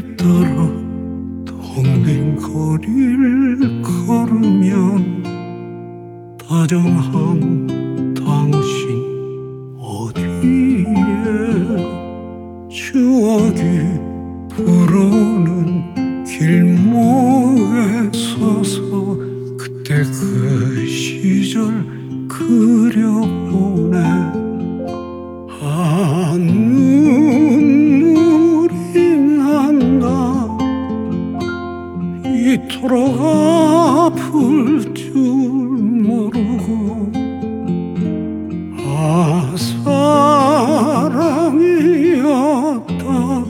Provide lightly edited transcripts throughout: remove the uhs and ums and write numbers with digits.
그립더라. 동네 거리를 걸으면 다정한 당신 어디에 추억이 불어오는 길목에 서서 그때 그 시절 그려보네. 눈물이 난다. 이토록 아플 줄 모르고 사랑이었다.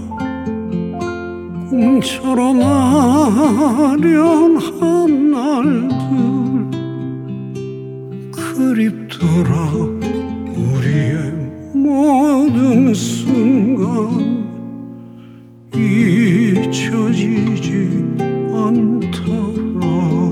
꿈처럼 아련한 날들 그립더라. 우리의 모든 순간 잊혀지지 않더라.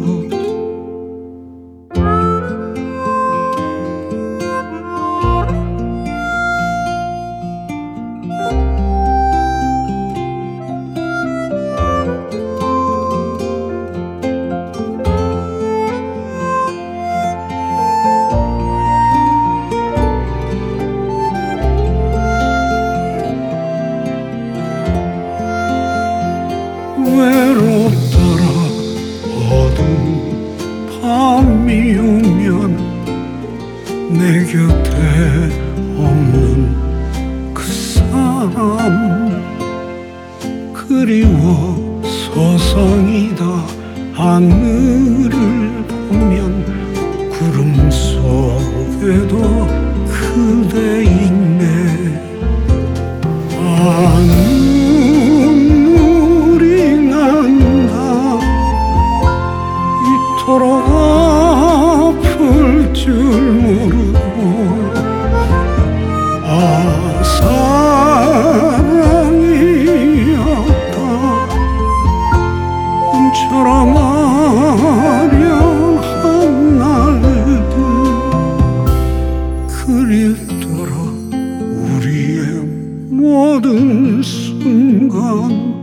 외롭더라. 어두운 밤이 오면 내 곁에 없는 그 사람 그리워 서성이다. 하늘을 보면 구름 속에도 그대 있네. 이토록 아플 줄 모르고 사랑이었다. 꿈처럼 아련한 날들 그립더라. 우리의 모든 순간